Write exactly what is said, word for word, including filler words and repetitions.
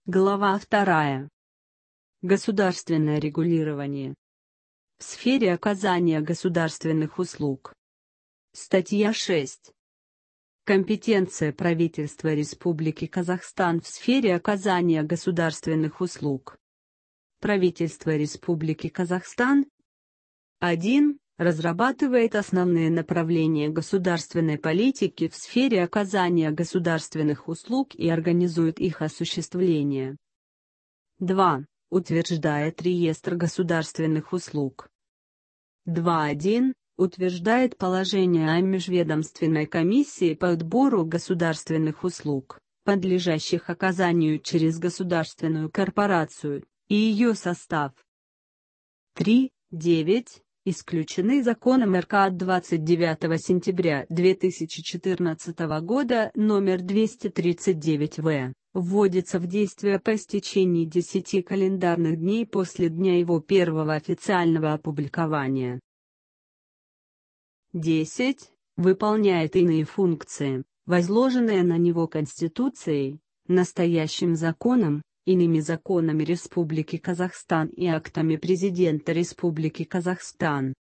Глава вторая. Государственное регулирование. В сфере оказания государственных услуг. Статья шесть. Компетенция правительства Республики Казахстан в сфере оказания государственных услуг. Правительство Республики Казахстан один. Разрабатывает основные направления государственной политики в сфере оказания государственных услуг и организует их осуществление. два. Утверждает реестр государственных услуг. два точка один. Утверждает положение о межведомственной комиссии по отбору государственных услуг, подлежащих оказанию через государственную корпорацию, и ее состав. три точка девять. Исключены законом эр ка от двадцать девятого сентября две тысячи четырнадцатого года номер двести тридцать девять вэ, вводится в действие по истечении десяти календарных дней после дня его первого официального опубликования. десять. Выполняет иные функции, возложенные на него Конституцией, настоящим законом, иными законами Республики Казахстан и актами Президента Республики Казахстан,